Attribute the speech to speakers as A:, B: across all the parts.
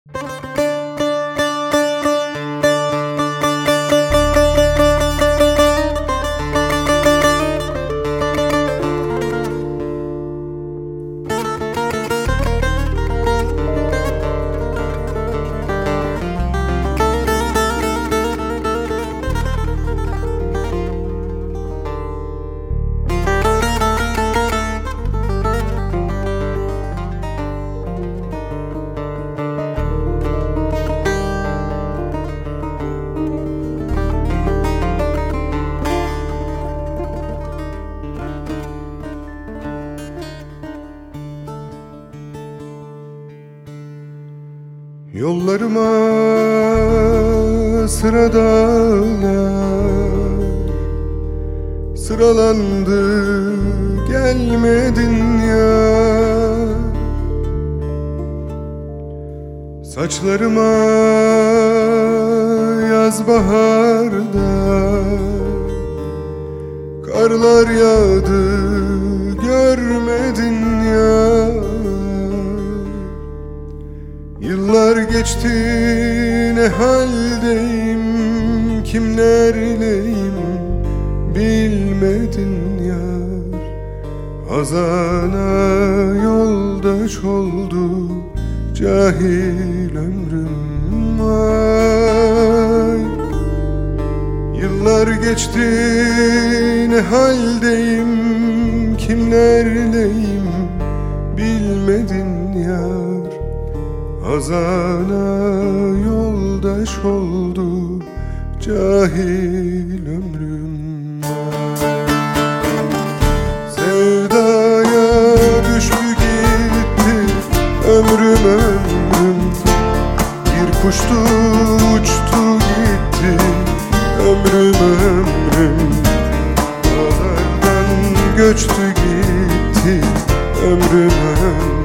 A: Yollarıma sıradalar sıralandı, gelmedin ya. Saçlarıma yaz baharda karlar yağdı, görmedin ya. Yıllar geçti, ne haldeyim, kimlerleyim bilmedin yar. Hazana yoldaş oldu cahil ömrüm ay. Yıllar geçti, ne haldeyim, kimlerleyim bilmedin yar. Hazana yoldaş oldu cahil ömrüm. Sevdaya düştü gitti ömrüm ömrüm. Bir kuştu uçtu gitti ömrüm ömrüm. Dağlardan göçtü gitti ömrüm ömrüm.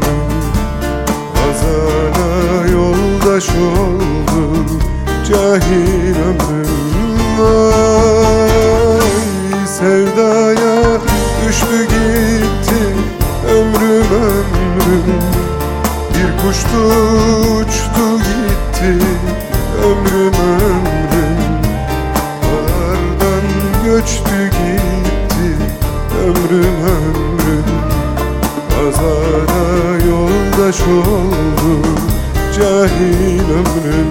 A: Hazana yoldaş oldu cahil ömrüm ay. Sevdaya düştü gitti ömrüm ömrüm. Bir kuştu uçtu gitti ömrüm ömrüm. Dağlardan göçtü gitti ömrüm ömrüm. Hazana yoldaş oldu cahil ömrüm.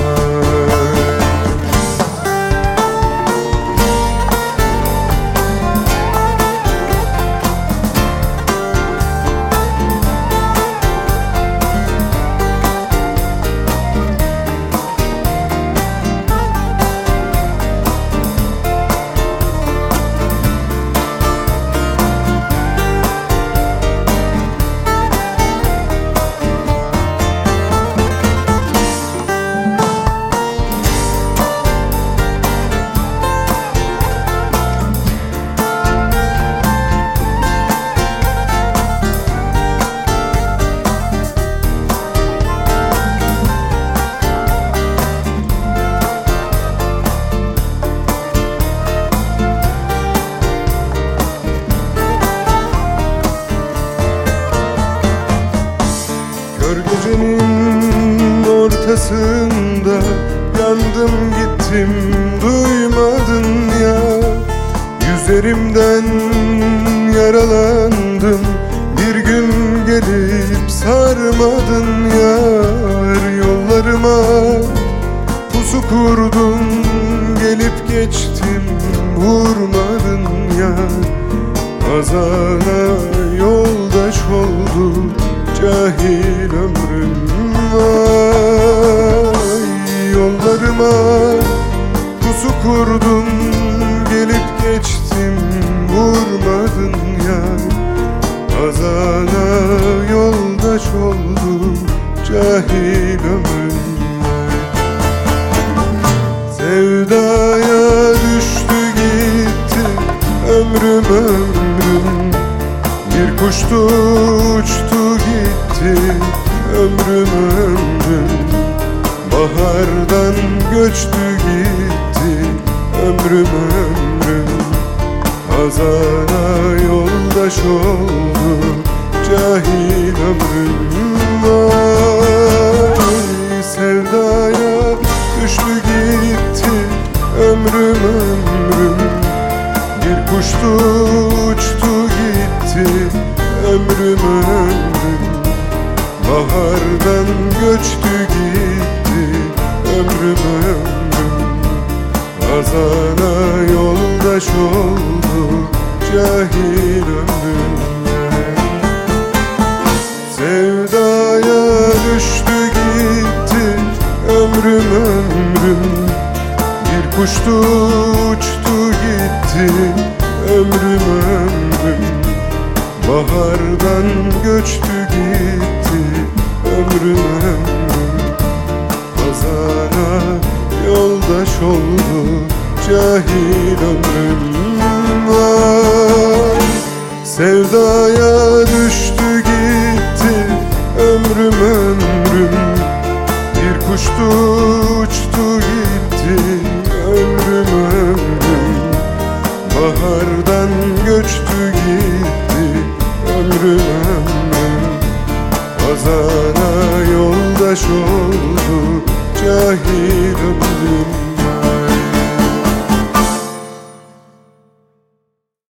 A: Gecenin ortasında yandım gittim, duymadın ya. Yüzlerimden yaralandım, bir gün gelip sarmadın yar. Yollarıma pusu kurdun, gelip geçtim, vurmadın yar. Hazana yoldaş oldu cahil ömrüm ay. Yollarıma pusu kurdun, gelip geçtim, vurmadın yar. Hazana yoldaş oldu cahil ömrüm ay. Sevdaya düştü gitti ömrüm ömrüm. Bir kuştu uçtu gitti ömrüm ömrüm. Bahardan göçtü gitti ömrüm ömrüm. Hazana yoldaş oldu cahil ömrüm ay. göçtü gitti ömrüm ömrüm. Hazana yoldaş oldu cahil ömrümle. Sevdaya düştü gitti ömrüm ömrüm. Bir kuştu uçtu gitti ömrüm ömrüm. Bahardan göçtü gitti ömrüm ömrüm. Hazana yoldaş oldu cahil ömrüm. Vay, sevdaya düştü gitti ömrüm ömrüm. Bir kuştu uçtu gitti ömrüm ömrüm. Bahardan göçtü gitti ömrüm ömrüm. Hazana yoldaş oldu cahil ömrüm.